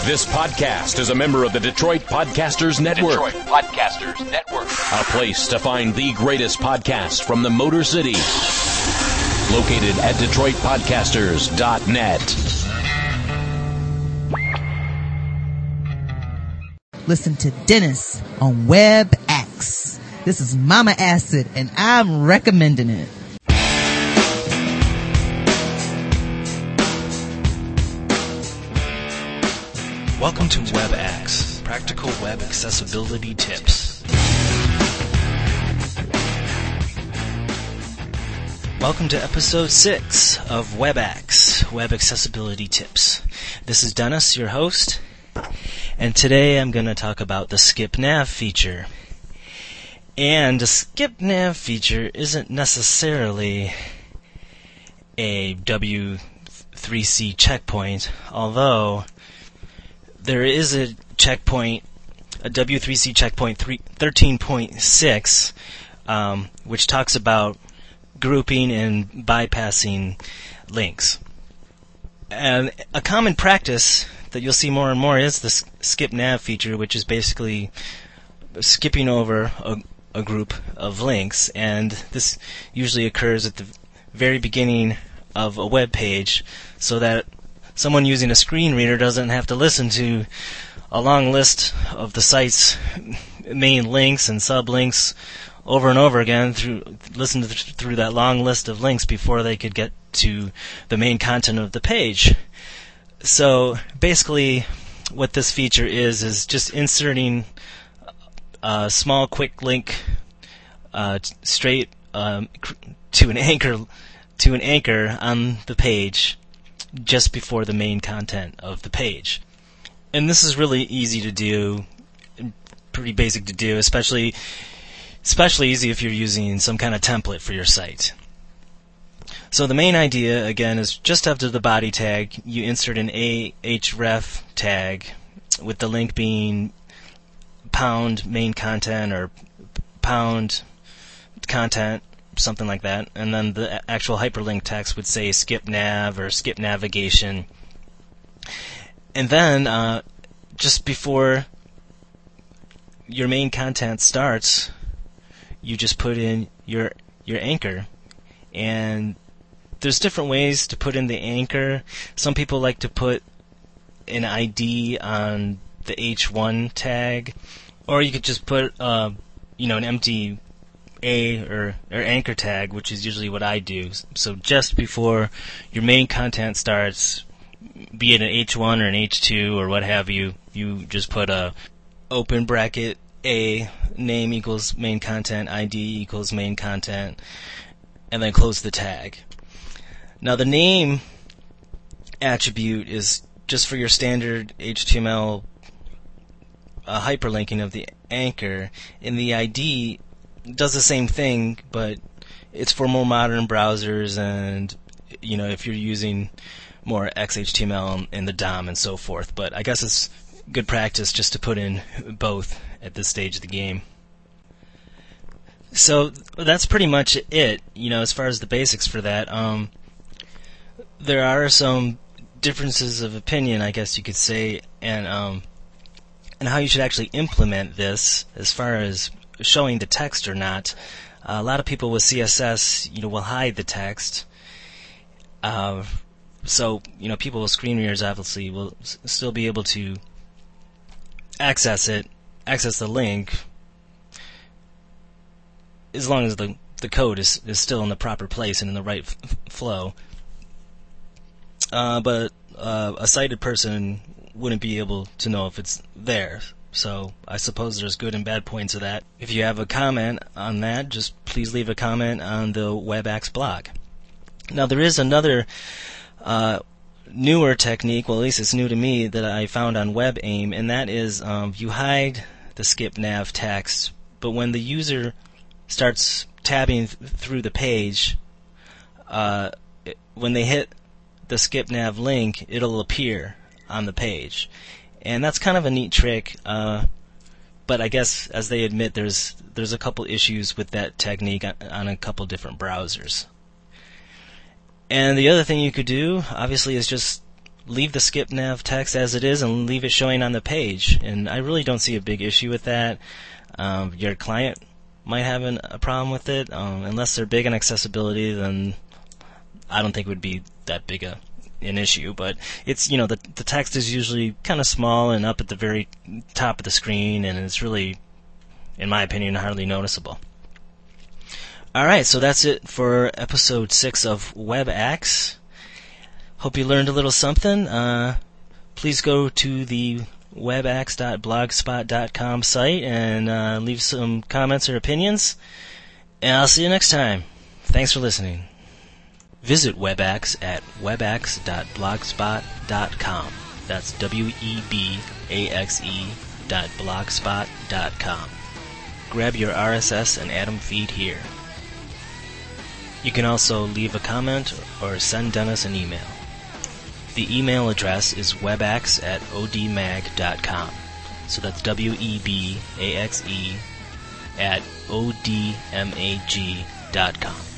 This podcast is a member of the Detroit Podcasters Network. A place to find the greatest podcasts from the Motor City. Located at DetroitPodcasters.net. Listen to Dennis on WebX. This is Mama Acid, and I'm recommending it. Welcome to WebX, practical web accessibility tips. Welcome to episode 6 of WebX, Web Accessibility Tips. This is Dennis, your host, and today I'm going to talk about the Skip Nav feature. And the Skip Nav feature isn't necessarily a W3C checkpoint, although there is a checkpoint, a W3C checkpoint 13.6, which talks about grouping and bypassing links. And a common practice that you'll see more and more is the skip nav feature, which is basically skipping over a group of links. And this usually occurs at the very beginning of a web page so that someone using a screen reader doesn't have to listen to a long list of the site's main links and sublinks over and over again, listen through that long list of links before they could get to the main content of the page. So basically what this feature is just inserting a small quick link straight to an anchor on the page just before the main content of the page. And this is really easy to do, pretty basic to do, especially easy if you're using some kind of template for your site. So the main idea, again, is just after the body tag, you insert an ahref tag with the link being pound main content or pound content, something like that, and then the actual hyperlink text would say skip nav or skip navigation. And then just before your main content starts, you just put in your anchor. And there's different ways to put in the anchor. Some people like to put an ID on the H1 tag, or you could just put an empty or anchor tag, which is usually what I do. So just before your main content starts, be it an H1 or an H2 or what have you, you just put a open bracket A, name equals main content, ID equals main content, and then close the tag. Now the name attribute is just for your standard HTML hyperlinking of the anchor, and the ID does the same thing, but it's for more modern browsers and, if you're using more XHTML in the DOM and so forth. But I guess it's good practice just to put in both at this stage of the game. So that's pretty much it, as far as the basics for that. There are some differences of opinion, I guess you could say, and how you should actually implement this as far as showing the text or not. A lot of people with CSS, will hide the text. So, people with screen readers obviously will still be able to access the link, as long as the code is still in the proper place and in the right flow. But a sighted person wouldn't be able to know if it's there. So I suppose there's good and bad points of that. If you have a comment on that, just please leave a comment on the WebX blog. Now there is another newer technique, well at least it's new to me, that I found on WebAIM, and that is you hide the skip nav text, but when the user starts tabbing through the page, when they hit the skip nav link, it'll appear on the page. And that's kind of a neat trick, but I guess, as they admit, there's a couple issues with that technique on a couple different browsers. And the other thing you could do, obviously, is just leave the skip nav text as it is and leave it showing on the page. And I really don't see a big issue with that. Your client might have a problem with it. Unless they're big on accessibility, then I don't think it would be that big an issue. But it's, the text is usually kind of small and up at the very top of the screen, and it's really, in my opinion, hardly noticeable. Alright, so that's it for episode 6 of WebAx. Hope you learned a little something. Please go to the webax.blogspot.com site and leave some comments or opinions. And I'll see you next time. Thanks for listening. Visit WebAx at webaxe.blogspot.com. That's webaxe.blogspot.com. Grab your RSS and Atom feed here. You can also leave a comment or send Dennis an email. The email address is webaxe@odmag.com. So that's webaxe@odmag.com.